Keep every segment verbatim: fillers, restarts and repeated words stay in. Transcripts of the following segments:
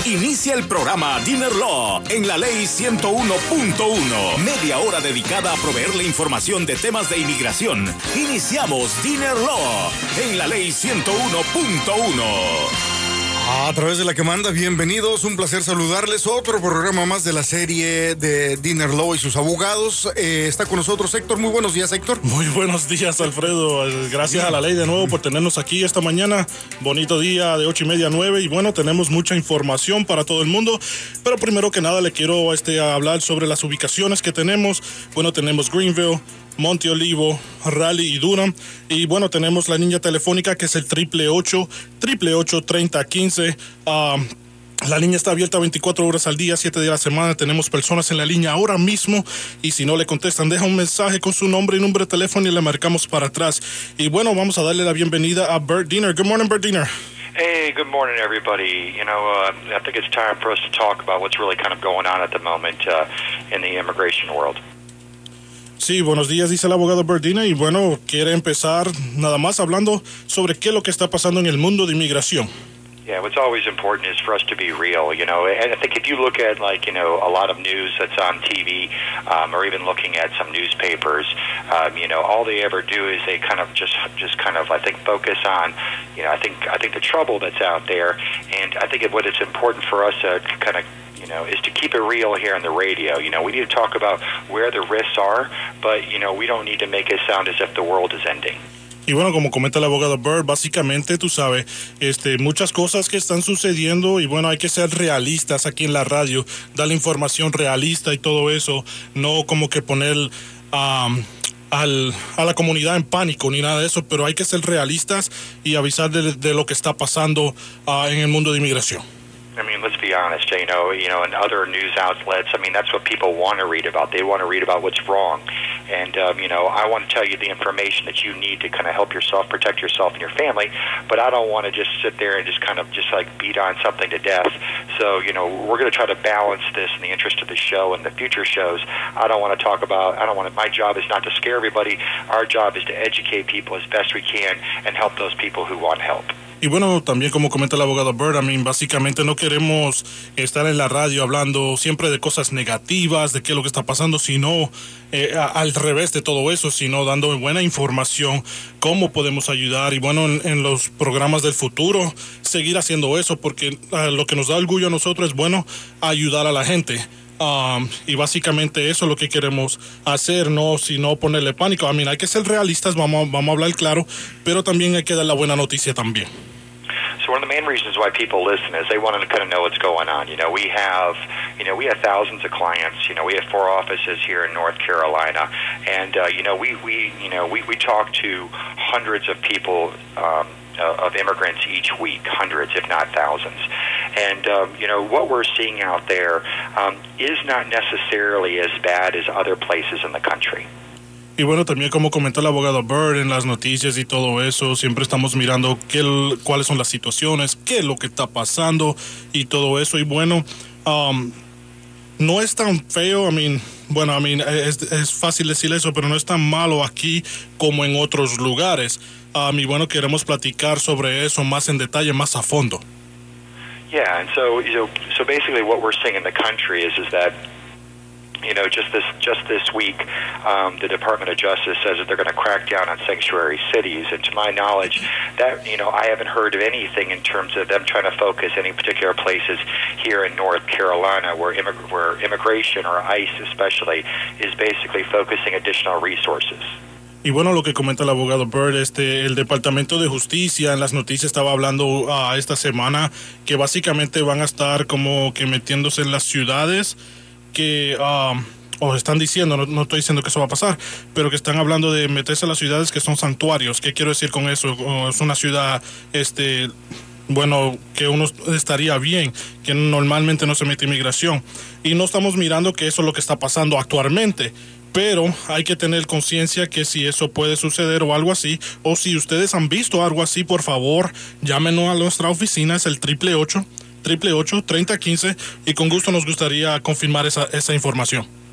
Inicia el programa Dinner Law en la ley ciento uno punto uno. Media hora dedicada a proveerle información de temas de inmigración. Iniciamos Dinner Law en la ley ciento uno punto uno. A través de la que manda, bienvenidos, un placer saludarles. Otro programa más de la serie de Dinner Law y sus abogados. Eh, está con nosotros Héctor. Muy buenos días, Héctor. Muy buenos días, Alfredo. Gracias a la ley de nuevo por tenernos aquí esta mañana. Bonito día de ocho y media a nueve. Y bueno, tenemos mucha información para todo el mundo. Pero primero que nada le quiero este, hablar sobre las ubicaciones que tenemos. Bueno, tenemos Greenville, Monte Olivo, Raleigh y Durham. Y bueno, tenemos la línea telefónica que es el triple ocho, triple ocho, treinta, quince. Uh, la línea está abierta veinticuatro horas al día, siete días a la semana. Tenemos personas en la línea ahora mismo y si no le contestan, deja un mensaje con su nombre y número de teléfono y le marcamos para atrás. Y bueno, vamos a darle la bienvenida a Bert Diener. Good morning, Bert Diener. Hey, good morning, everybody. You know, uh, I think it's time for us to talk about what's really kind of going on at the moment uh, in the immigration world. Sí, buenos días, dice el abogado Bert Diener, y bueno, quiere empezar nada más hablando sobre qué es lo que está pasando en el mundo de inmigración. Yeah, what's always important is for us to be real, you know, and I think if you look at, like, you know, a lot of news that's on T V, um, or even looking at some newspapers, um, you know, all they ever do is they kind of just, just kind of, I think, focus on, you know, I think, I think the trouble that's out there, and I think what it's important for us to kind of, you know, is to keep it real here on the radio. You know, we need to talk about where the risks are, but, you know, we don't need to make it sound as if the world is ending. Y bueno, como comenta el abogado Bert, básicamente, tú sabes, este, muchas cosas que están sucediendo y bueno, hay que ser realistas aquí en la radio, dar la información realista y todo eso, no como que poner um, al, a la comunidad en pánico ni nada de eso, pero hay que ser realistas y avisar de, de lo que está pasando uh, en el mundo de inmigración. I mean, let's be honest, you know, you know, and other news outlets, I mean, that's what people want to read about. They want to read about what's wrong. And, um, you know, I want to tell you the information that you need to kind of help yourself, protect yourself and your family, but I don't want to just sit there and just kind of just like beat on something to death. So, you know, we're going to try to balance this in the interest of the show and the future shows. I don't want to talk about, I don't want to, my job is not to scare everybody. Our job is to educate people as best we can and help those people who want help. Y bueno, también como comenta el abogado Bert, I mean, básicamente no queremos estar en la radio hablando siempre de cosas negativas, de qué es lo que está pasando, sino eh, al revés de todo eso, sino dando buena información, cómo podemos ayudar y bueno, en, en los programas del futuro, seguir haciendo eso, porque uh, lo que nos da orgullo a nosotros es bueno ayudar a la gente. Um, y básicamente eso es lo que queremos hacer, no sino ponerle pánico. I mean, hay que ser realistas, vamos, vamos a hablar claro, pero también hay que dar la buena noticia también. So one of the main reasons why people listen is they want to kind of know what's going on. You know, we have, you know, we have thousands of clients. You know, we have four offices here in North Carolina, and uh, you know, we we you know we we talk to hundreds of people. Um, Uh, of immigrants each week, hundreds, if not thousands. And, um, you know, what we're seeing out there um, is not necessarily as bad as other places in the country. Y bueno, también como comentó el abogado Bert en las noticias y todo eso, siempre estamos mirando qué, cuáles son las situaciones, qué es lo que está pasando y todo eso. Y bueno, um, no es tan feo, I mean, bueno, I mean, es, es fácil decir eso, pero no es tan malo aquí como en otros lugares. Um, y bueno, queremos platicar sobre eso más en detalle, más a fondo. Yeah, and so, you know, so basically what we're seeing in the country is, is that, you know, just this just this week, um, the Department of Justice says that they're going to crack down on sanctuary cities. And to my knowledge, that, you know, I haven't heard of anything in terms of them trying to focus any particular places here in North Carolina where, immig- where immigration, or ICE especially, is basically focusing additional resources. Y bueno, lo que comenta el abogado Bert, este, el Departamento de Justicia en las noticias estaba hablando uh, esta semana que básicamente van a estar como que metiéndose en las ciudades que, uh, o están diciendo, no, no estoy diciendo que eso va a pasar, pero que están hablando de meterse a las ciudades que son santuarios. ¿Qué quiero decir con eso? Uh, es una ciudad, este, bueno, que uno estaría bien, que normalmente no se mete inmigración. Y no estamos mirando que eso es lo que está pasando actualmente. Pero hay que tener conciencia que si eso puede suceder o algo así, o si ustedes han visto algo así, por favor, llámenos a nuestra oficina, es el triple ocho, triple ocho, treinta quince, y con gusto nos gustaría confirmar esa, esa información.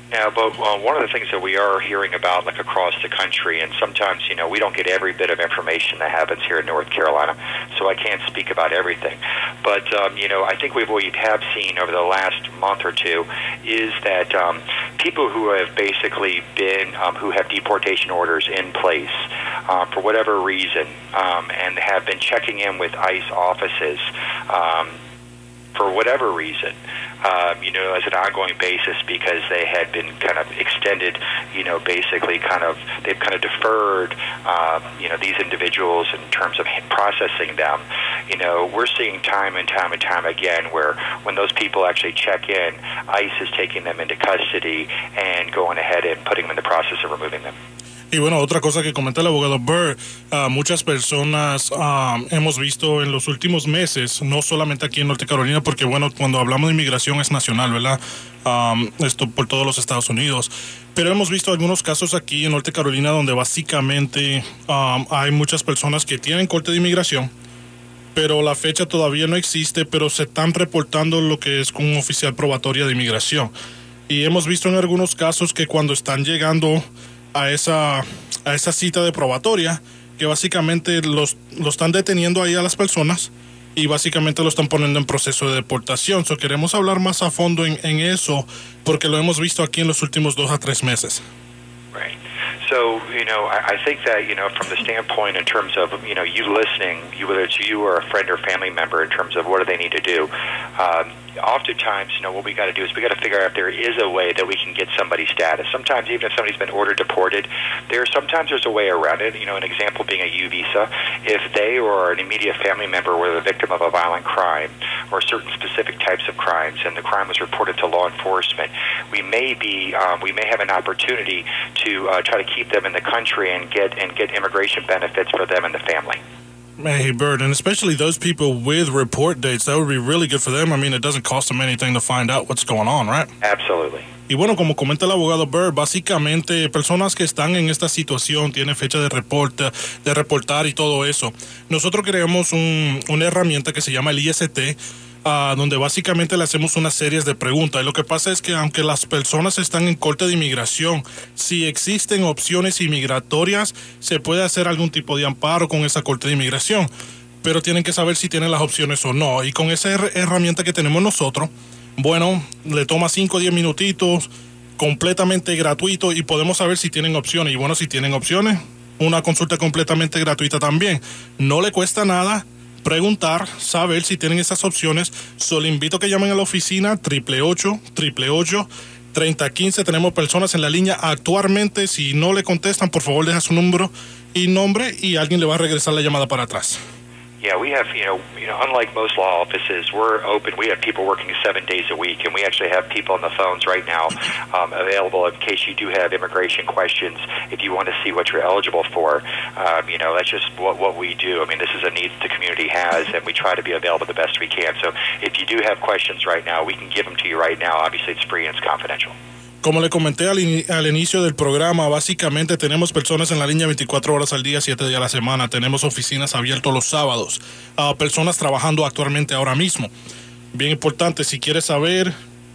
Yeah, but uh, one of the things that we are hearing about, like across the country, and sometimes, you know, we don't get every bit of information that happens here in North Carolina, so I can't speak about everything. But, um, you know, I think we've, what we have seen over the last month or two is that um, people who have basically been, um, who have deportation orders in place uh, for whatever reason, um, and have been checking in with ICE offices, um, for whatever reason, um, you know, as an ongoing basis, because they had been kind of extended, you know, basically kind of, they've kind of deferred, uh, you know, these individuals in terms of processing them. You know, we're seeing time and time and time again where when those people actually check in, ICE is taking them into custody and going ahead and putting them in the process of removing them. Y bueno, otra cosa que comenta el abogado Burr, uh, muchas personas uh, hemos visto en los últimos meses, no solamente aquí en Norte Carolina, porque bueno, cuando hablamos de inmigración es nacional, ¿verdad? Um, esto por todos los Estados Unidos. Pero hemos visto algunos casos aquí en Norte Carolina donde básicamente um, hay muchas personas que tienen corte de inmigración, pero la fecha todavía no existe, pero se están reportando lo que es con un oficial probatoria de inmigración. Y hemos visto en algunos casos que cuando están llegando a esa, a esa cita de probatoria, que básicamente los, los están deteniendo ahí a las personas y básicamente lo están poniendo en proceso de deportación. So, queremos hablar más a fondo en, en eso, porque lo hemos visto aquí en los últimos dos a tres meses. Right. So, you know, I, I think that, you know, from the standpoint in terms of, you know, you listening, you, whether it's you or a friend or family member, in terms of what do they need to do, um, oftentimes, you know, what we got to do is we got to figure out if there is a way that we can get somebody's status. Sometimes, even if somebody's been ordered deported, there sometimes there's a way around it. You know, an example being a U visa. If they or an immediate family member were the victim of a violent crime or certain specific types of crimes, and the crime was reported to law enforcement, we may be, um, we may have an opportunity to uh, try to keep them in the country and get and get immigration benefits for them and the family. Hey, Bird, and especially those people with report dates, that would be really good for them. I mean, it doesn't cost them anything to find out what's going on, right? Absolutely. Y bueno, como comenta el abogado Bird, básicamente personas que están en esta situación tienen fecha de reporte, de reportar y todo eso. Nosotros creamos un, una herramienta que se llama el I S T, Uh, donde básicamente le hacemos unas series de preguntas. Y lo que pasa es que aunque las personas están en corte de inmigración, si existen opciones inmigratorias, se puede hacer algún tipo de amparo con esa corte de inmigración, pero tienen que saber si tienen las opciones o no. Y con esa her- herramienta que tenemos nosotros, bueno, le toma cinco o diez minutitos, completamente gratuito, y podemos saber si tienen opciones. Y bueno, si tienen opciones, una consulta completamente gratuita también. No le cuesta nada preguntar, saber si tienen esas opciones. Solo invito a que llamen a la oficina triple ocho, triple ocho, treinta quince. Tenemos personas en la línea actualmente. Si no le contestan, por favor deja su número y nombre y alguien le va a regresar la llamada para atrás. Yeah, we have, you know, you know, unlike most law offices, we're open. We have people working seven days a week, and we actually have people on the phones right now um, available in case you do have immigration questions, if you want to see what you're eligible for. Um, you know, that's just what, what we do. I mean, this is a need the community has, and we try to be available the best we can. So if you do have questions right now, we can give them to you right now. Obviously, it's free and it's confidential. Como le comenté al, in- al inicio del programa, básicamente tenemos personas en la línea veinticuatro horas al día, siete días a la semana. Tenemos oficinas abiertas los sábados. Uh, personas trabajando actualmente ahora mismo. Bien importante, si quiere saber,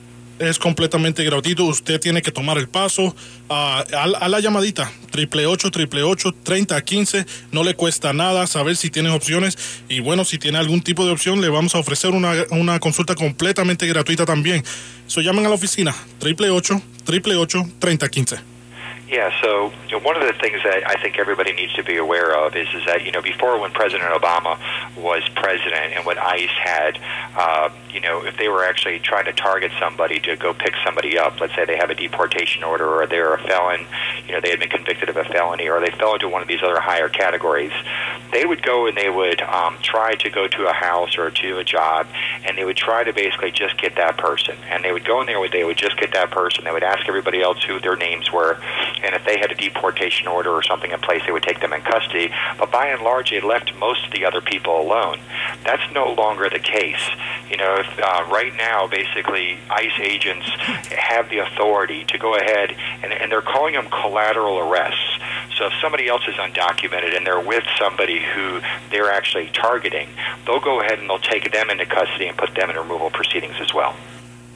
es completamente gratuito. Usted tiene que tomar el paso uh, a, a la llamadita triple ocho, triple ocho, treinta quince. No le cuesta nada saber si tienen opciones, y bueno, si tiene algún tipo de opción, le vamos a ofrecer una, una consulta completamente gratuita también. So, llamen a la oficina triple ocho, triple ocho, treinta quince. Yeah, so you know, one of the things that I think everybody needs to be aware of is, is that, you know, before when President Obama was president and when ICE had, uh, you know, if they were actually trying to target somebody to go pick somebody up, let's say they have a deportation order or they're a felon, you know, they had been convicted of a felony or they fell into one of these other higher categories, they would go and they would um, try to go to a house or to a job, and they would try to basically just get that person. And they would go in there, they would just get that person. They would ask everybody else who their names were, and if they had a deportation order or something in place, they would take them in custody. But by and large, they left most of the other people alone. That's no longer the case. You know, if, uh, right now, basically, ICE agents have the authority to go ahead, and, and they're calling them collateral arrests. So if somebody else is undocumented and they're with somebody who they're actually targeting, they'll go ahead and they'll take them into custody and put them in removal proceedings as well.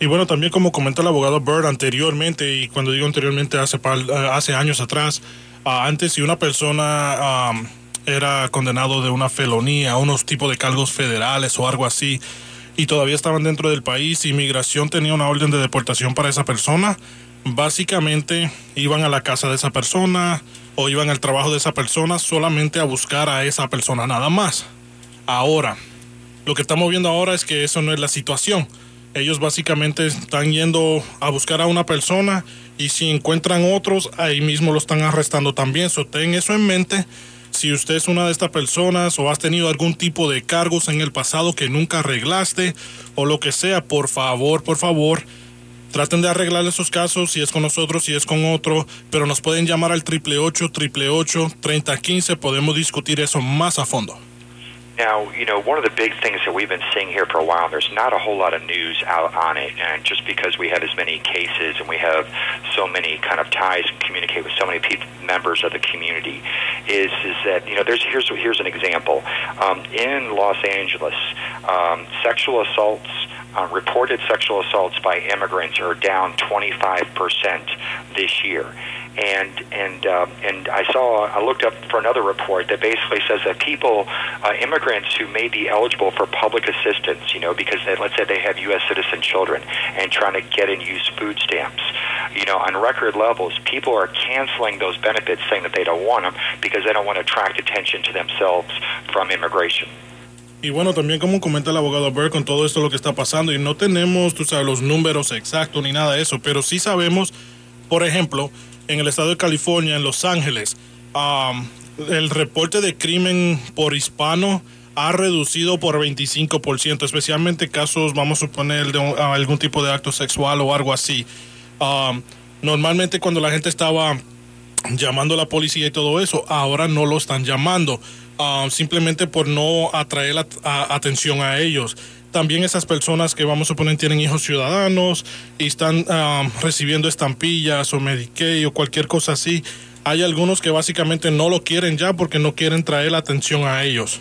Y bueno, también como comentó el abogado Bird anteriormente, y cuando digo anteriormente, hace, hace años atrás, uh, antes si una persona um, era condenado de una felonía, unos tipos de cargos federales o algo así, y todavía estaban dentro del país, inmigración tenía una orden de deportación para esa persona, básicamente iban a la casa de esa persona o iban al trabajo de esa persona solamente a buscar a esa persona, nada más. Ahora, lo que estamos viendo ahora es que eso no es la situación. Ellos básicamente están yendo a buscar a una persona y si encuentran otros, ahí mismo lo están arrestando también. So, ten eso en mente. Si usted es una de estas personas o has tenido algún tipo de cargos en el pasado que nunca arreglaste o lo que sea, por favor, por favor, traten de arreglar esos casos, si es con nosotros, si es con otro, pero nos pueden llamar al ocho ocho ocho, ocho ocho, tres cero uno cinco, podemos discutir eso más a fondo. Now, you know, one of the big things that we've been seeing here for a while, there's not a whole lot of news out on it, and just because we have as many cases and we have so many kind of ties and communicate with so many people, members of the community, is is that, you know, there's here's here's an example. Um, in Los Angeles, um, sexual assaults, uh, reported sexual assaults by immigrants are down twenty-five percent this year. And and um, and I saw I looked up for another report that basically says that people, uh, immigrants who may be eligible for public assistance, you know, because they, let's say they have U S citizen children and trying to get and use food stamps, you know, on record levels, people are canceling those benefits, saying that they don't want them because they don't want to attract attention to themselves from immigration. Y bueno, también como comenta el abogado Bird con todo esto lo que está pasando, y no tenemos, tú sabes, los números exactos ni nada de eso, pero sí sabemos, por ejemplo, en el estado de California, en Los Ángeles, um, el reporte de crimen por hispano ha reducido por veinticinco por ciento, especialmente casos, vamos a suponer, de un, uh, algún tipo de acto sexual o algo así. Um, normalmente cuando la gente estaba llamando a la policía y todo eso, ahora no lo están llamando, uh, simplemente por no atraer la, a, atención a ellos. También esas personas que vamos a suponer tienen hijos ciudadanos y están um, recibiendo estampillas o Medicaid o cualquier cosa así. Hay algunos que básicamente no lo quieren ya porque no quieren traer la atención a ellos.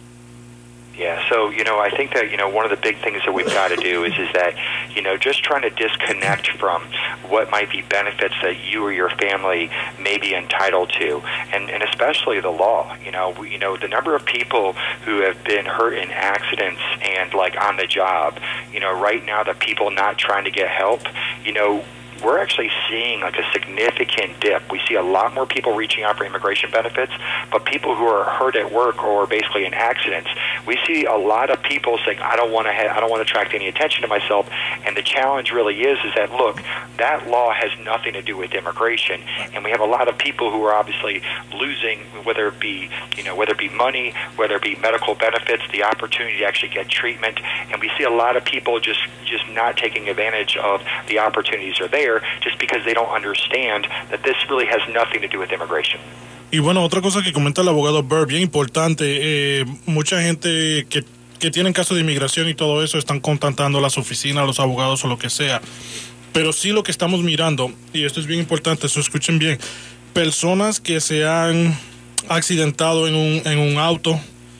Yeah, so, you know, I think that, you know, one of the big things that we've got to do is, is that, you know, just trying to disconnect from what might be benefits that you or your family may be entitled to, and, and especially the law. You know, we, you know, the number of people who have been hurt in accidents and, like, on the job, you know, right now the people not trying to get help, you know, we're actually seeing like a significant dip. We see a lot more people reaching out for immigration benefits, but people who are hurt at work or basically in accidents, we see a lot of people saying, "I don't want to, ha- I don't want to attract any attention to myself." And the challenge really is, is that look, that law has nothing to do with immigration, and we have a lot of people who are obviously losing, whether it be, you know, whether it be money, whether it be medical benefits, the opportunity to actually get treatment, and we see a lot of people just, just not taking advantage of the opportunities are there. Just because they don't understand that this really has nothing to do with immigration. Y bueno, otra cosa que comenta el abogado Bird, bien importante, eh, mucha gente que, que tienen casos de inmigración y todo eso están contactando a las oficinas, a los abogados o lo que sea. Pero sí lo que estamos mirando, y esto es bien importante, eso escuchen bien, personas que se han accidentado en un, en un auto,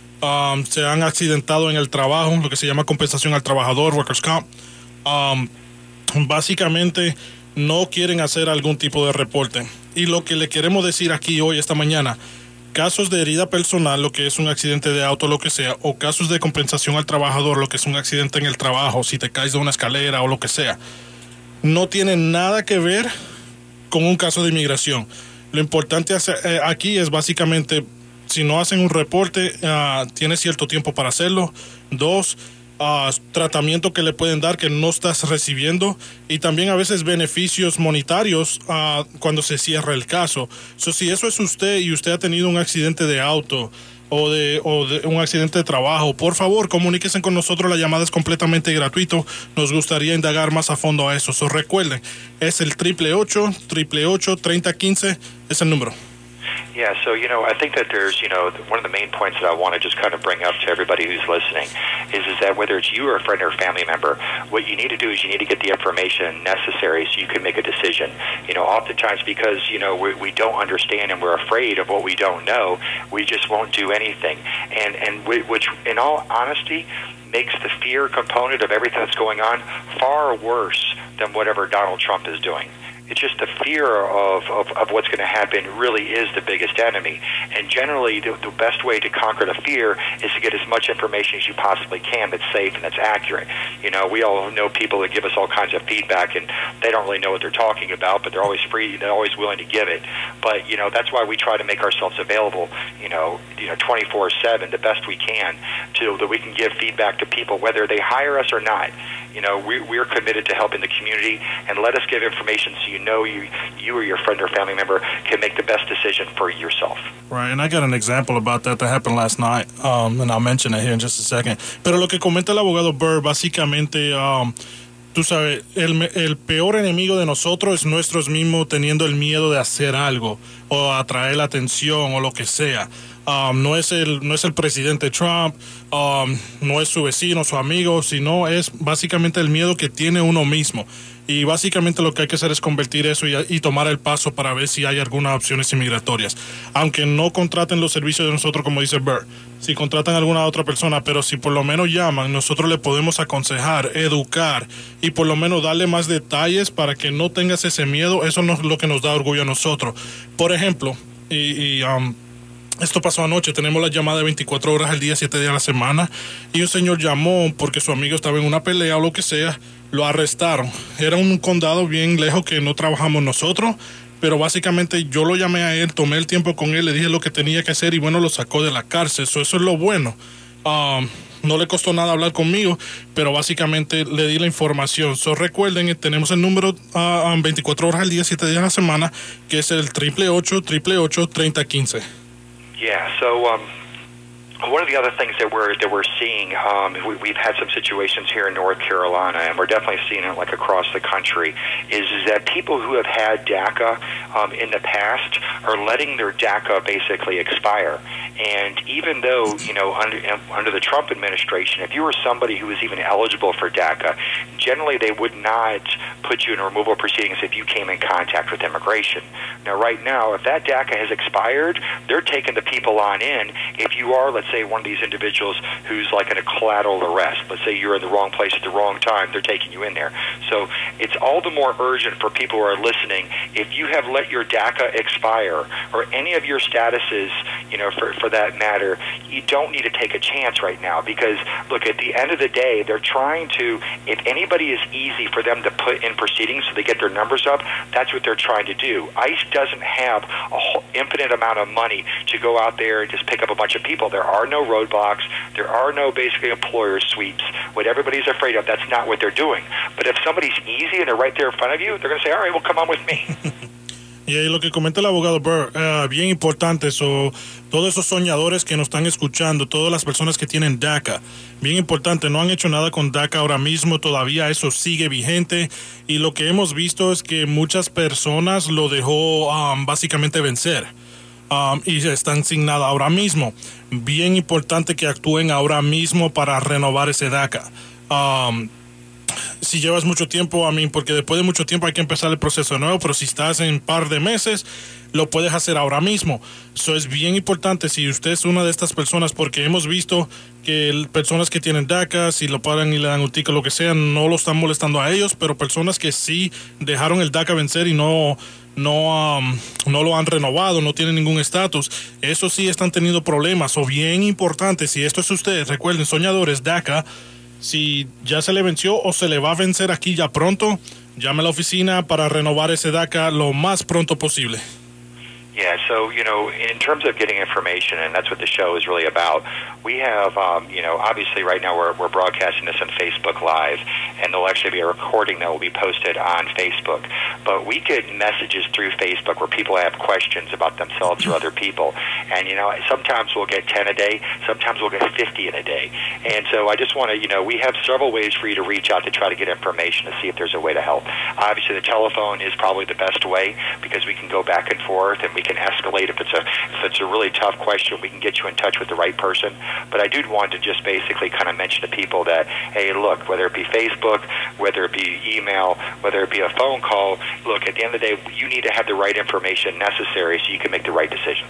um, se han accidentado en el trabajo, lo que se llama compensación al trabajador, workers' comp, um, básicamente no quieren hacer algún tipo de reporte. Y lo que le queremos decir aquí hoy, esta mañana, casos de herida personal, lo que es un accidente de auto, lo que sea, o casos de compensación al trabajador, lo que es un accidente en el trabajo, si te caes de una escalera o lo que sea, no tienen nada que ver con un caso de inmigración. Lo importante aquí es básicamente, si no hacen un reporte, uh, tienes cierto tiempo para hacerlo. Dos, Uh, tratamiento que le pueden dar que no estás recibiendo, y también a veces beneficios monetarios uh, cuando se cierra el caso. So, si eso es usted y usted ha tenido un accidente de auto o de, o de un accidente de trabajo, por favor comuníquense con nosotros, la llamada es completamente gratuito, nos gustaría indagar más a fondo a eso. So, recuerden, es el ocho ocho ocho, ocho ocho, tres cero uno cinco, es el número. Yeah, so, you know, I think that there's, you know, one of the main points that I want to just kind of bring up to everybody who's listening is, is that whether it's you or a friend or a family member, what you need to do is you need to get the information necessary so you can make a decision. You know, oftentimes because, you know, we, we don't understand and we're afraid of what we don't know, we just won't do anything. And, and we, which, in all honesty, makes the fear component of everything that's going on far worse than whatever Donald Trump is doing. It's just the fear of, of, of what's going to happen really is the biggest enemy. And generally, the, the best way to conquer the fear is to get as much information as you possibly can that's safe and that's accurate. You know, we all know people that give us all kinds of feedback, and they don't really know what they're talking about, but they're always free, they're always willing to give it. But, you know, that's why we try to make ourselves available, you know, you know, twenty-four seven, the best we can, so that we can give feedback to people, whether they hire us or not. You know, we, we're committed to helping the community, and let us give information so you know you, you or your friend or family member can make the best decision for yourself. Right, and I got an example about that that happened last night, um, and I'll mention it here in just a second. Pero lo que comenta el abogado Burr, básicamente, um, tú sabes, el, el peor enemigo de nosotros es nosotros mismos teniendo el miedo de hacer algo o atraer la atención o lo que sea. Um, no es el no es el presidente Trump, um, no es su vecino, su amigo, sino es básicamente el miedo que tiene uno mismo. Y básicamente lo que hay que hacer es convertir eso y, y tomar el paso para ver si hay algunas opciones inmigratorias. Aunque no contraten los servicios de nosotros, como dice Burr, si contratan a alguna otra persona, pero si por lo menos llaman, nosotros le podemos aconsejar, educar y por lo menos darle más detalles para que no tengas ese miedo. Eso es lo que nos da orgullo a nosotros. Por ejemplo, y... y um, esto pasó anoche, tenemos la llamada de veinticuatro horas al día, siete días a la semana, y un señor llamó porque su amigo estaba en una pelea o lo que sea, lo arrestaron. Era un condado bien lejos que no trabajamos nosotros, pero básicamente yo lo llamé a él, tomé el tiempo con él, le dije lo que tenía que hacer y bueno, lo sacó de la cárcel. So, eso es lo bueno. Um, no le costó nada hablar conmigo, pero básicamente le di la información. So, recuerden, tenemos el número uh, veinticuatro horas al día, siete días a la semana, que es el triple ocho, triple ocho, treinta quince. Yeah, so um, one of the other things that we're that we're seeing, um, we, we've had some situations here in North Carolina, and we're definitely seeing it like across the country, is, is that people who have had DACA um, in the past are letting their DACA basically expire. And even though, you know, under, under the Trump administration, if you were somebody who was even eligible for DACA, generally they would not put you in removal proceedings if you came in contact with immigration. Now, right now, if that DACA has expired, they're taking the people on in. If you are, let's say, one of these individuals who's like in a collateral arrest, let's say you're in the wrong place at the wrong time, they're taking you in there. So it's all the more urgent for people who are listening. If you have let your DACA expire or any of your statuses, you know, for, for that matter, you don't need to take a chance right now because, look, at the end of the day, they're trying to, if anybody is easy for them to put in proceedings so they get their numbers up, that's what they're trying to do. ICE doesn't have a whole infinite amount of money to go out there and just pick up a bunch of people. There are no roadblocks. There are no basically employer sweeps. What everybody's afraid of, that's not what they're doing. But if somebody's easy and they're right there in front of you, they're going to say, all right, well, come on with me. Y lo que comenta el abogado Burr, uh, bien importante, so, todos esos soñadores que nos están escuchando, todas las personas que tienen DACA, bien importante, no han hecho nada con DACA ahora mismo, todavía eso sigue vigente y lo que hemos visto es que muchas personas lo dejó um, básicamente vencer. Um, y están sin nada ahora mismo. Bien importante que actúen ahora mismo para renovar ese DACA. Um, si llevas mucho tiempo, a mí, porque después de mucho tiempo hay que empezar el proceso de nuevo, pero si estás en un par de meses, lo puedes hacer ahora mismo. Eso es bien importante si usted es una de estas personas, porque hemos visto que personas que tienen DACA, si lo paran y le dan un ticket o lo que sea, no lo están molestando a ellos, pero personas que sí dejaron el DACA vencer y no... no um, no lo han renovado, no tienen ningún estatus, eso sí están teniendo problemas. O bien importante, si esto es usted, recuerden, soñadores, DACA, si ya se le venció o se le va a vencer aquí ya pronto, llame a la oficina para renovar ese DACA lo más pronto posible. Yeah, so, you know, in terms of getting information, and that's what the show is really about, we have, um, you know, obviously right now we're, we're broadcasting this on Facebook Live, and there'll actually be a recording that will be posted on Facebook. But we get messages through Facebook where people have questions about themselves or other people. And, you know, sometimes we'll get ten a day, sometimes we'll get fifty in a day. And so I just want to, you know, we have several ways for you to reach out to try to get information to see if there's a way to help. Obviously, the telephone is probably the best way because we can go back and forth and we we can escalate. If it's a if it's a really tough question, we can get you in touch with the right person. But I do want to just basically kind of mention to people that, hey, look, whether it be Facebook, whether it be email, whether it be a phone call, look, at the end of the day, you need to have the right information necessary so you can make the right decisions.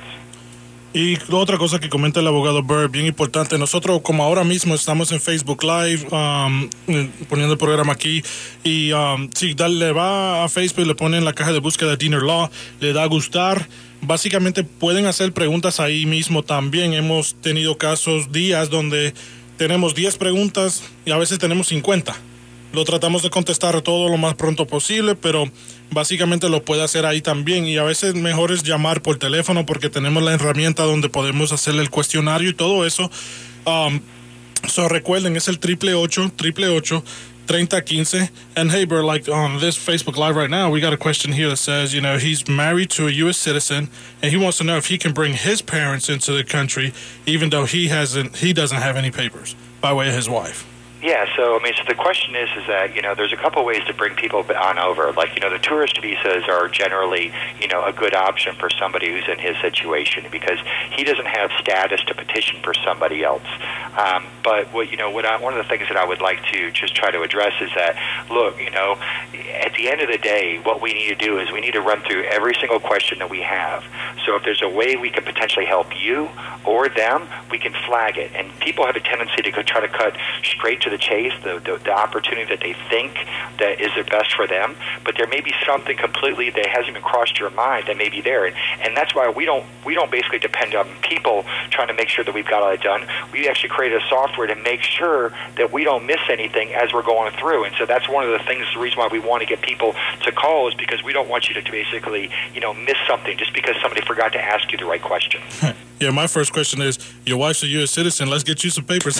Y otra cosa que comenta el abogado Bird, bien importante, nosotros como ahora mismo estamos en Facebook Live, um, poniendo el programa aquí, y um, si le va a Facebook y le pone en la caja de búsqueda Diener Law, le da a gustar, básicamente pueden hacer preguntas ahí mismo también. Hemos tenido casos, días donde tenemos diez preguntas y a veces tenemos cincuenta. Lo tratamos de contestar todo lo más pronto posible, pero básicamente lo puede hacer ahí también. Y a veces mejor es llamar por teléfono porque tenemos la herramienta donde podemos hacerle el cuestionario y todo eso. Um, so recuerden, es el triple ocho, triple ocho, treinta quince. And hey, bro, like on this Facebook Live right now, we got a question here that says, you know, he's married to a U S citizen and he wants to know if he can bring his parents into the country, even though he hasn't, he doesn't have any papers by way of his wife. Yeah, so, I mean, so the question is, is that, you know, there's a couple ways to bring people on over. Like, you know, the tourist visas are generally, you know, a good option for somebody who's in his situation because he doesn't have status to petition for somebody else. Um, but, what you know, what I, one of the things that I would like to just try to address is that, look, you know, at the end of the day, what we need to do is we need to run through every single question that we have. So if there's a way we can potentially help you or them, we can flag it. And people have a tendency to go try to cut straight to the chase, the, the the opportunity that they think that is the best for them, but there may be something completely that hasn't even crossed your mind that may be there, and, and that's why we don't we don't basically depend on people trying to make sure that we've got all that done. We actually create a software to make sure that we don't miss anything as we're going through, and so that's one of the things, the reason why we want to get people to call is because we don't want you to, to basically, you know, miss something just because somebody forgot to ask you the right question. Yeah, my first question is, your wife's a U S citizen, let's get you some papers.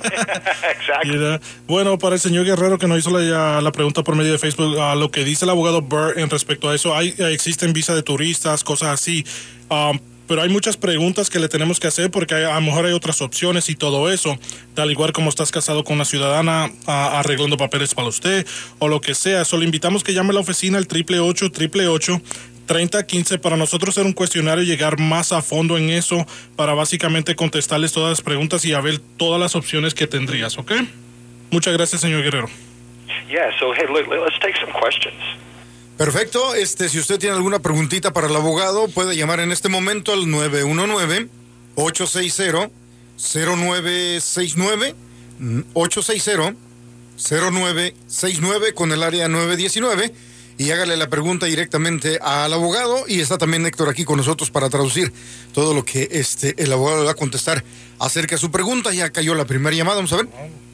Exactly. You know? Bueno, para el señor Guerrero que nos hizo la, la pregunta por medio de Facebook, uh, lo que dice el abogado Burr en respecto a eso, hay, existen visas de turistas, cosas así, um, pero hay muchas preguntas que le tenemos que hacer porque hay, a lo mejor hay otras opciones y todo eso, tal igual como estás casado con una ciudadana uh, arreglando papeles para usted o lo que sea. Solo invitamos que llame a la oficina el triple ocho, triple ocho, treinta quince para nosotros hacer un cuestionario y llegar más a fondo en eso para básicamente contestarles todas las preguntas y a ver todas las opciones que tendrías, ¿ok? Muchas gracias, señor Guerrero. Yeah, so hey, look, let's take some questions. Perfecto. Este, si usted tiene alguna preguntita para el abogado, puede llamar en este momento al nueve uno nueve, ocho seis cero, cero nueve seis nueve, ocho seis cero, cero nueve seis nueve con el área nueve diecinueve y hágale la pregunta directamente al abogado. Y está también Héctor aquí con nosotros para traducir todo lo que este el abogado le va a contestar acerca de su pregunta. Ya cayó la primera llamada, vamos a ver.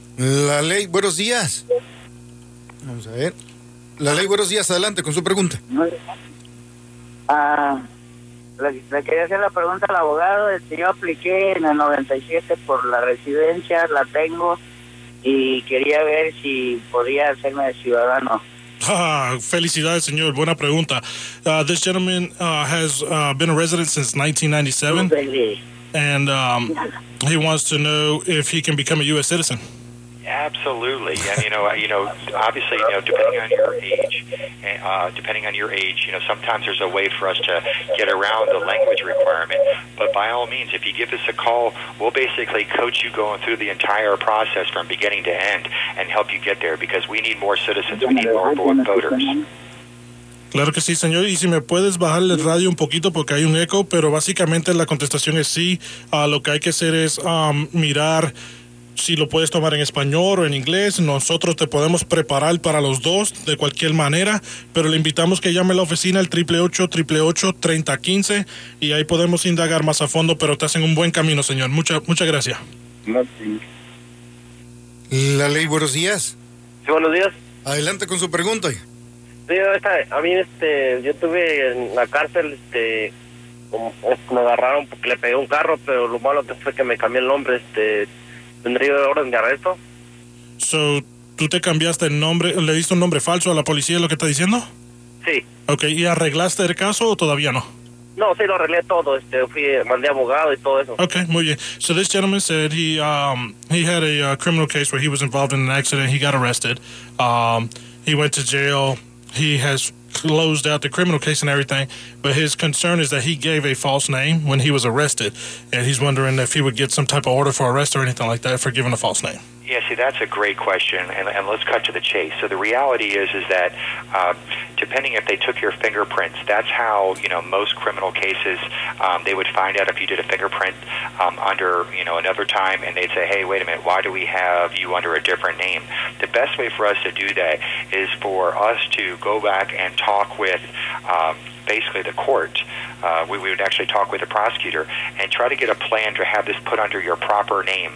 La ley, buenos días. Vamos a ver. La ley, buenos días, adelante con su pregunta. Ah, le, le quería hacer la pregunta al abogado. Este, yo apliqué en el noventa y siete por la residencia, la tengo, y quería ver si podía hacerme ciudadano. Ah, felicidades, señor. Buena pregunta. Uh, this gentleman uh, has uh, been a resident since nineteen ninety-seven, and um, he wants to know if he can become a U S citizen. Absolutely, and you know, you know, obviously, you know, depending on your age, uh, depending on your age, you know, sometimes there's a way for us to get around the language requirement. But by all means, if you give us a call, we'll basically coach you going through the entire process from beginning to end and help you get there because we need more citizens, we need more voters. Claro que sí, señor. Y si me puedes bajar el radio un poquito porque hay un eco, pero básicamente la contestación es sí. Uh, lo que hay que hacer es um, mirar si lo puedes tomar en español o en inglés. Nosotros te podemos preparar para los dos de cualquier manera, pero le invitamos que llame a la oficina el triple ocho, triple ocho, treinta quince y ahí podemos indagar más a fondo, pero te hacen un buen camino, señor. Muchas muchas gracias. La ley, buenos días. Sí, buenos días. Adelante con su pregunta. Sí, esta, a mí, este, yo estuve en la cárcel, este, como, me agarraron porque le pegué un carro, pero lo malo que fue que me cambié el nombre, este, ¿tendría orden de arresto? So, ¿tú te cambiaste el nombre, le diste un nombre falso a la policía, lo que está diciendo? Sí. Okay, ¿y arreglaste el caso o todavía no? No, sí, lo arreglé todo, este, fui, mandé abogado y todo eso. Okay, muy bien. So this gentleman said he um he had a uh, criminal case where he was involved in an accident. He got arrested. Um, he went to jail. He has closed out the criminal case and everything, but his concern is that he gave a false name when he was arrested, and he's wondering if he would get some type of order for arrest or anything like that for giving a false name. Yeah, see, that's a great question, and, and let's cut to the chase. So the reality is, is that uh, depending if they took your fingerprints, that's how, you know, most criminal cases, um, they would find out if you did a fingerprint um, under, you know, another time, and they'd say, hey, wait a minute, why do we have you under a different name? The best way for us to do that is for us to go back and talk with um, basically the court. Uh, we, we would actually talk with the prosecutor and try to get a plan to have this put under your proper name.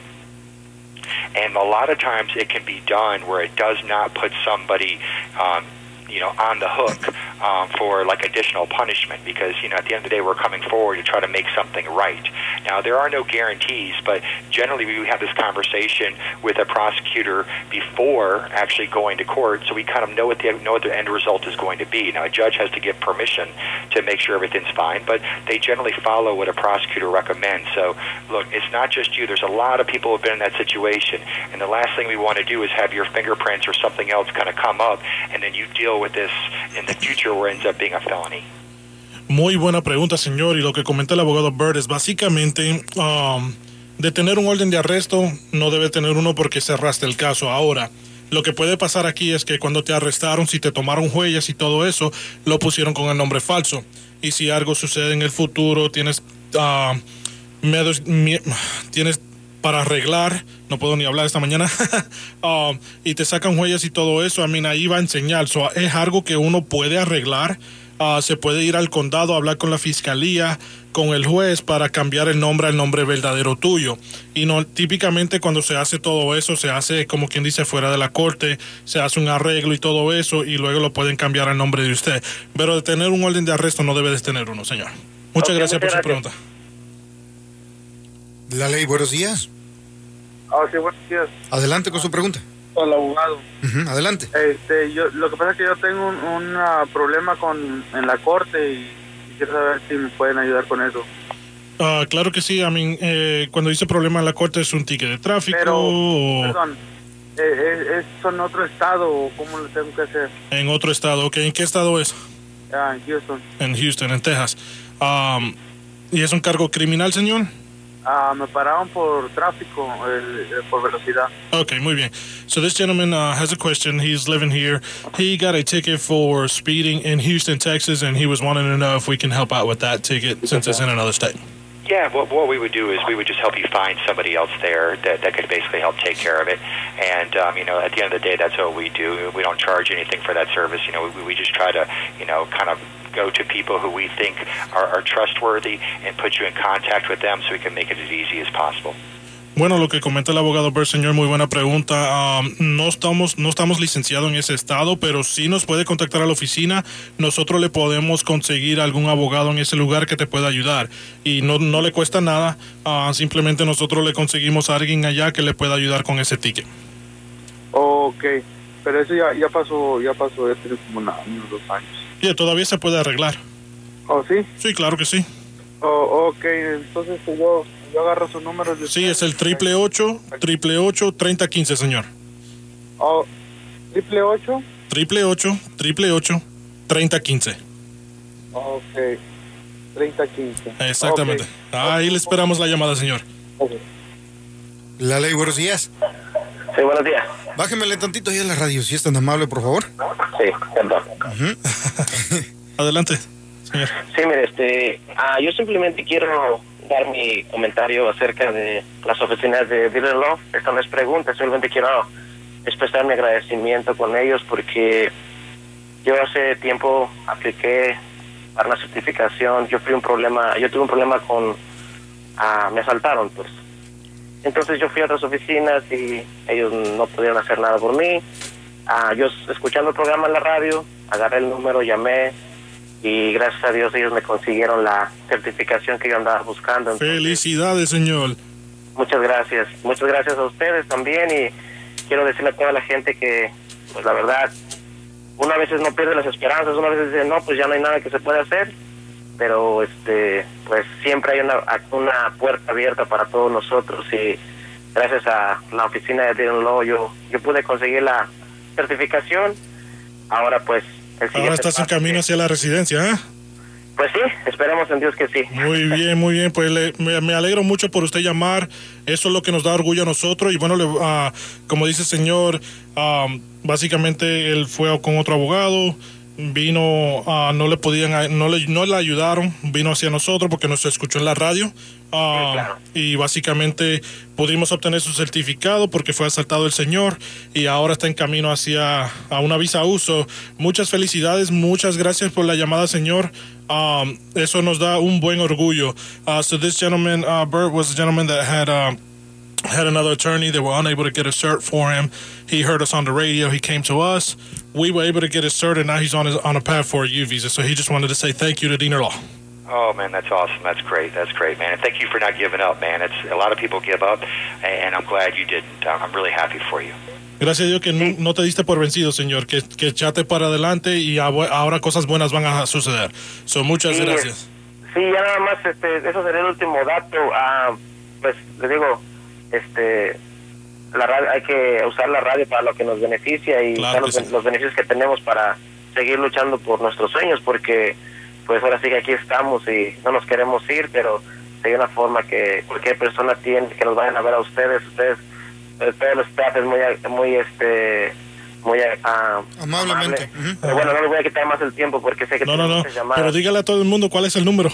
And a lot of times it can be done where it does not put somebody, um, you know, on the hook um, for like additional punishment, because, you know, at the end of the day, we're coming forward to try to make something right. Now, there are no guarantees, but generally we have this conversation with a prosecutor before actually going to court, so we kind of know what the know what the end result is going to be. Now, a judge has to give permission to make sure everything's fine, but they generally follow what a prosecutor recommends. So, look, it's not just you. There's a lot of people who have been in that situation, and the last thing we want to do is have your fingerprints or something else kind of come up, and then you deal with this in the future where it ends up being a felony. Muy buena pregunta, señor, y lo que comenta el abogado Bird es básicamente um, de tener un orden de arresto no debe tener uno porque cerraste el caso. Ahora, lo que puede pasar aquí es que cuando te arrestaron, si te tomaron huellas y todo eso, lo pusieron con el nombre falso. Y si algo sucede en el futuro, tienes uh, medios, mi, tienes para arreglar, no puedo ni hablar esta mañana, uh, y te sacan huellas y todo eso, I mean, ahí va a enseñar. So, es algo que uno puede arreglar. Uh, se puede ir al condado a hablar con la fiscalía, con el juez, para cambiar el nombre al nombre verdadero tuyo. Y no, típicamente cuando se hace todo eso, se hace como quien dice fuera de la corte, se hace un arreglo y todo eso, y luego lo pueden cambiar al nombre de usted. Pero de tener un orden de arresto no debe de tener uno, señor. Muchas okay, gracias muchas por gracias. Su pregunta. La ley, buenos días. Oh, sí, buenos días. Adelante con su pregunta. Hola, abogado. Uh-huh, adelante. Este, yo, lo que pasa es que yo tengo un, un uh, problema con en la corte y quisiera saber si me pueden ayudar con eso. Uh, claro que sí. I mean, eh, cuando dice problema en la corte, ¿es un ticket de tráfico? Pero, o... perdón, eh, ¿es en otro estado o cómo lo tengo que hacer? En otro estado, ok. ¿En qué estado es? Ah, en Houston. En Houston, en Texas. Um, ¿Y es un cargo criminal, señor? Ah, me pararon por tráfico, el, el, por velocidad. Okay, muy bien. So this gentleman uh, has a question. He's living here. He got a ticket for speeding in Houston, Texas, and he was wanting to know if we can help out with that ticket since it's in another state. Yeah, what, what we would do is we would just help you find somebody else there that, that could basically help take care of it. And, um, you know, at the end of the day, that's what we do. We don't charge anything for that service. You know, we, we just try to, you know, kind of go to people who we think are, are trustworthy and put you in contact with them so we can make it as easy as possible. Bueno, lo que comenta el abogado Bird, señor, muy buena pregunta. Um, no estamos no estamos licenciados en ese estado, pero sí nos puede contactar a la oficina. Nosotros le podemos conseguir algún abogado en ese lugar que te pueda ayudar. Y no, no le cuesta nada. Uh, simplemente nosotros le conseguimos a alguien allá que le pueda ayudar con ese ticket. Ok, pero eso ya, ya pasó, ya pasó, ya tiene como una, unos dos años. Sí, yeah, todavía se puede arreglar. ¿Oh, sí? Sí, claro que sí. Oh, ok, entonces yo... Yo agarro su número de... Sí, es el triple ocho, triple ocho, treinta quince, señor. Oh, triple ocho. Triple ocho, triple ocho, treinta quince. Ok, treinta quince. Exactamente. Okay. Ahí le esperamos la llamada, señor. Okay. La ley, buenos días. Sí, buenos días. Bájemele tantito ahí a la radio, si es tan amable, por favor. Sí, perdón. Uh-huh. Adelante, señor. Sí, mire, este, ah, yo simplemente quiero dar mi comentario acerca de las oficinas de Dealer Law. Esta no es pregunta, simplemente quiero expresar mi agradecimiento con ellos porque yo hace tiempo apliqué para una certificación. Yo fui un problema, yo tuve un problema con, ah, me asaltaron, pues. Entonces yo fui a otras oficinas y ellos no pudieron hacer nada por mí. Ah, yo escuchando el programa en la radio, agarré el número, llamé, y gracias a Dios ellos me consiguieron la certificación que yo andaba buscando. Entonces, felicidades, señor. Muchas gracias, muchas gracias a ustedes también, y quiero decirle a toda la gente que, pues la verdad, una vez no pierde las esperanzas, una vez dice, no, pues ya no hay nada que se pueda hacer, pero este, pues siempre hay una, una puerta abierta para todos nosotros, y gracias a la oficina de Dealer Law yo, yo pude conseguir la certificación. Ahora pues Ahora estás en camino que... hacia la residencia, ¿eh? Pues sí, esperemos en Dios que sí. Muy bien, muy bien. Pues le, me, me alegro mucho por usted llamar. Eso es lo que nos da orgullo a nosotros. Y bueno, le, uh, como dice el señor, um, básicamente él fue con otro abogado. Vino, uh, no le podían, no le, no le ayudaron. Vino hacia nosotros porque nos escuchó en la radio. Uh, sí, claro. Y básicamente pudimos obtener su certificado porque fue asaltado el señor y ahora está en camino hacia a una visa uso. Muchas felicidades, muchas gracias por la llamada, señor. Um, eso nos da un buen orgullo. Uh, so this gentleman, uh, Bert, was a gentleman that had uh, had another attorney. They were unable to get a cert for him. He heard us on the radio. He came to us. We were able to get his cert, and now he's on his, on a path for a U visa. So he just wanted to say thank you to Diener Law. Oh, man, that's awesome. That's great. That's great, man. And thank you for not giving up, man. It's a lot of people give up, and I'm glad you didn't. I'm really happy for you. Gracias a Dios que no, no te diste por vencido, señor, que, que echaste para adelante y ahora cosas buenas van a suceder. So, muchas sí, gracias. Sí, ya nada más, este, eso sería el último dato. Uh, pues, le digo, este, la radio, hay que usar la radio para lo que nos beneficia y claro los, sí. los beneficios que tenemos para seguir luchando por nuestros sueños, porque pues ahora sí que aquí estamos y no nos queremos ir, pero hay una forma que cualquier persona tiene que nos vayan a ver a ustedes, ustedes todo el staff es muy, muy, este, muy uh, amablemente. amable. Uh-huh. Pero bueno, no les voy a quitar más el tiempo porque sé que no, no, no. Pero dígale a todo el mundo cuál es el número.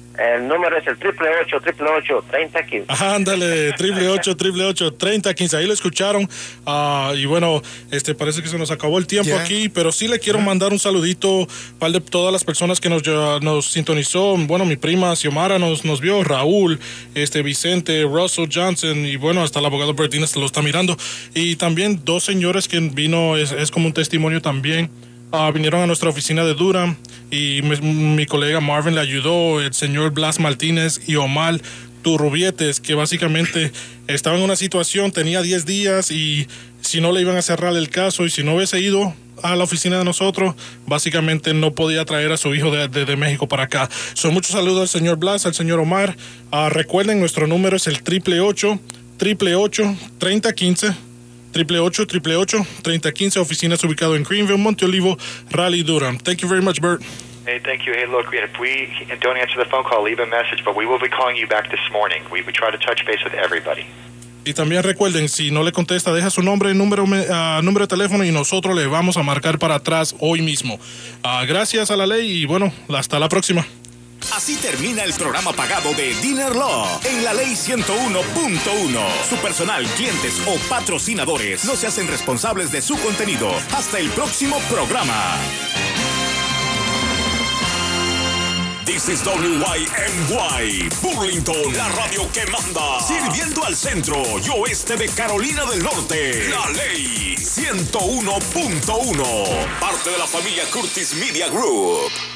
El número es el triple ocho, triple ocho, treinta, quince. Ándale, triple ocho, triple ocho, treinta, quince. Ahí lo escucharon. Uh, y bueno, este parece que se nos acabó el tiempo yeah. aquí, pero sí le quiero uh-huh. mandar un saludito para de todas las personas que nos, nos sintonizó. Bueno, mi prima Xiomara nos, nos vio, Raúl, este Vicente, Russell Johnson, y bueno, hasta el abogado Bertina se lo está mirando. Y también dos señores que vino, es, es como un testimonio también. Uh, vinieron a nuestra oficina de Durham y mi, mi colega Marvin le ayudó, el señor Blas Martínez y Omar Turrubietes, que básicamente estaba en una situación, tenía diez días y si no le iban a cerrar el caso y si no hubiese ido a la oficina de nosotros, básicamente no podía traer a su hijo de, de, de México para acá. Son muchos saludos al señor Blas, al señor Omar. Uh, recuerden, nuestro número es el triple ocho, triple ocho, treinta, quince. Triple ocho, triple ocho, treinta quince, oficinas ubicado en Greenville, Monte Olivo, Raleigh, Durham. Thank you very much, Bert. Hey, thank you. Hey, look, if we don't answer the phone call, leave a message, but we will be calling you back this morning. We, we try to touch base with everybody. Y también recuerden, si no le contesta, deja su nombre, número, uh, número de teléfono y nosotros le vamos a marcar para atrás hoy mismo. Uh, gracias a la ley y bueno, hasta la próxima. Así termina el programa pagado de Diener Law en la ley ciento uno punto uno. Su personal, clientes o patrocinadores no se hacen responsables de su contenido. Hasta el próximo programa. This is W Y M Y, Burlington, la radio que manda. Sirviendo al centro y oeste de Carolina del Norte. La ley ciento uno punto uno. Parte de la familia Curtis Media Group.